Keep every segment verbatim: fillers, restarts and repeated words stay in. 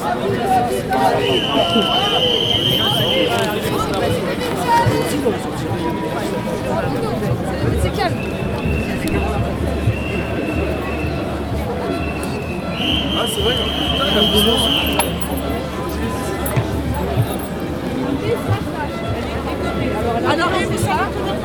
C'est calme. Ah, c'est vrai. Alors, et ça,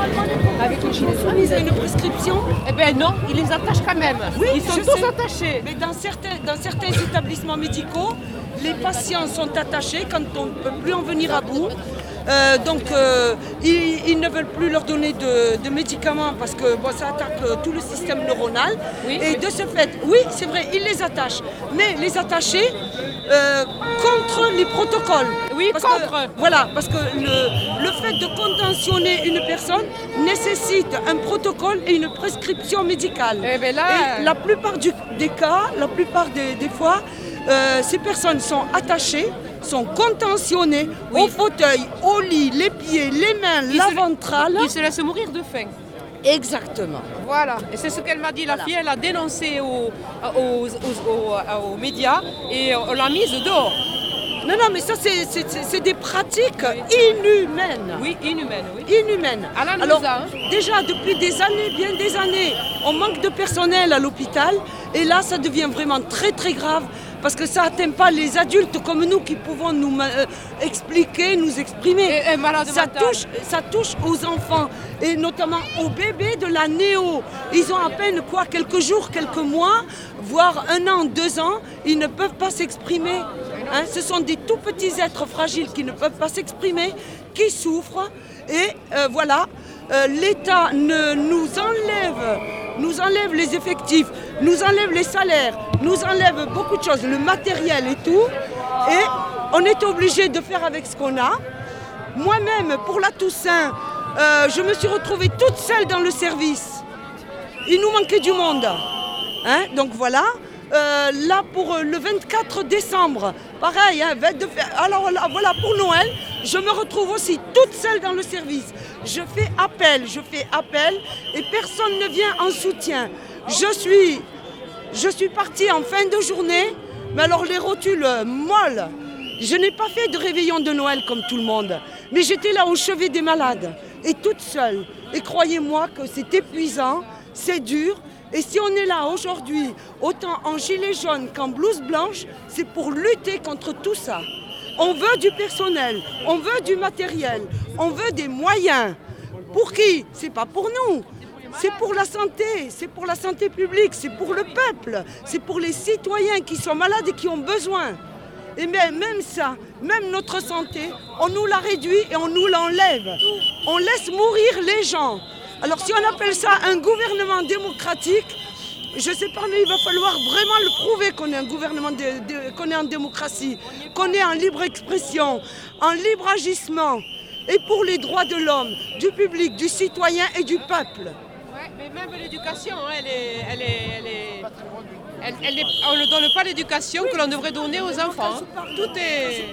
avec une gilet soumise à une prescription? Eh bien non, ils les attachent quand même. Oui, ils sont je tous sais. attachés. Mais dans certains, dans certains établissements médicaux, les patients sont attachés quand on ne peut plus en venir à bout. Euh, donc euh, ils, ils ne veulent plus leur donner de, de médicaments parce que bon, ça attaque euh, tout le système neuronal. Oui, et oui. de ce fait, oui, c'est vrai, ils les attachent. Mais les attacher euh, contre les protocoles. Oui, Parce contre. que, voilà, parce que le, le fait de contentionner une personne nécessite un protocole et une prescription médicale. Eh ben là, Et la plupart du- des cas, la plupart des, des fois, euh, ces personnes sont attachées, sont contentionnées Oui. au fauteuil, au lit, les pieds, les mains, Ils la se- ventrale. Ils se laissent mourir de faim. Exactement. Voilà. Et c'est ce qu'elle m'a dit. La Voilà. fille, elle a dénoncé aux, aux, aux- aux- aux médias et on l'a mise dehors. Non, non, mais ça, c'est- c'est c'est des pratiques inhumaines. Oui, inhumaine, oui. Inhumaine. Alain nous Alors, a, hein. déjà, depuis des années, bien des années, on manque de personnel à l'hôpital. Et là, ça devient vraiment très, très grave. Parce que ça n'atteint pas les adultes comme nous qui pouvons nous euh, expliquer, nous exprimer. Et- et malade ça, mental. touche, ça touche aux enfants et notamment aux bébés de la néo. Ils ont à peine quoi, quelques jours, quelques mois, voire un an, deux ans. Ils ne peuvent pas s'exprimer. Hein, ce sont des tout petits êtres fragiles qui ne peuvent pas s'exprimer, qui souffrent. Et euh, voilà, euh, l'État ne nous enlève, nous enlève les effectifs, nous enlève les salaires, nous enlève beaucoup de choses, le matériel et tout. Et on est obligé de faire avec ce qu'on a. Moi-même, pour la Toussaint, euh, je me suis retrouvée toute seule dans le service. Il nous manquait du monde. Hein, donc voilà. Euh, là pour euh, le vingt-quatre décembre, pareil, hein, fête de fête. Alors là, voilà, pour Noël, je me retrouve aussi toute seule dans le service. Je fais appel, je fais appel et personne ne vient en soutien. Je suis, je suis partie en fin de journée, mais alors les rotules euh, molles. Je n'ai pas fait de réveillon de Noël comme tout le monde, mais j'étais là au chevet des malades et toute seule. Et croyez-moi que c'est épuisant, c'est dur. Et si on est là aujourd'hui, autant en gilet jaune qu'en blouse blanche, c'est pour lutter contre tout ça. On veut du personnel, on veut du matériel, on veut des moyens. Pour qui? C'est pas pour nous. C'est pour la santé, c'est pour la santé publique, c'est pour le peuple, c'est pour les citoyens qui sont malades et qui ont besoin. Et même, même ça, même notre santé, on nous la réduit et on nous l'enlève. On laisse mourir les gens. Alors si on appelle ça un gouvernement démocratique, je ne sais pas, mais il va falloir vraiment le prouver qu'on est un gouvernement, de, de, qu'on est en démocratie, qu'on est en libre expression, en libre agissement, et pour les droits de l'homme, du public, du citoyen et du peuple. Ouais, mais même l'éducation, hein, elle est, elle est, elle est, elle- elle est- on ne donne pas l'éducation que l'on devrait donner aux enfants. hein. Tout est,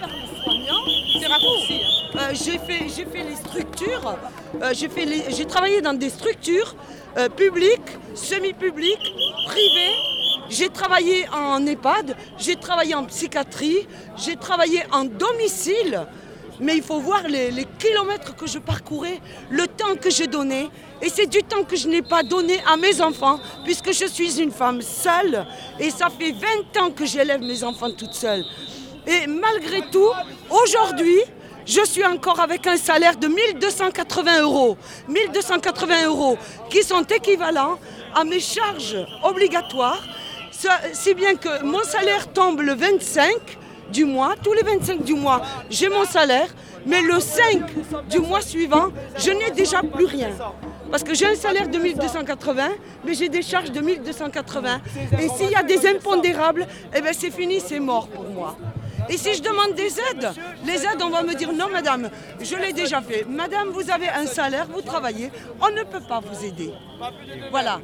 c'est raccourci. hein. Euh, j'ai fait, j'ai fait les structures, euh, j'ai, fait les- j'ai travaillé dans des structures euh, publiques, semi-publiques, privées. J'ai travaillé en EHPAD, j'ai travaillé en psychiatrie, j'ai travaillé en domicile. Mais il faut voir les, les kilomètres que je parcourais, le temps que j'ai donné. Et c'est du temps que je n'ai pas donné à mes enfants, puisque je suis une femme seule. Et ça fait vingt ans que j'élève mes enfants toute seule. Et malgré tout, aujourd'hui, je suis encore avec un salaire de mille deux cent quatre-vingts euros. mille deux cent quatre-vingts euros qui sont équivalents à mes charges obligatoires. Si bien que mon salaire tombe le vingt-cinq du mois, tous les vingt-cinq du mois, j'ai mon salaire, mais le cinq du mois suivant, je n'ai déjà plus rien. Parce que j'ai un salaire de mille deux cent quatre-vingts, mais j'ai des charges de mille deux cent quatre-vingts. Et s'il y a des impondérables, eh ben c'est fini, c'est mort pour moi. Et si je demande des aides, les aides, on va me dire non, madame, je l'ai déjà fait. Madame, vous avez un salaire, vous travaillez, on ne peut pas vous aider. Voilà.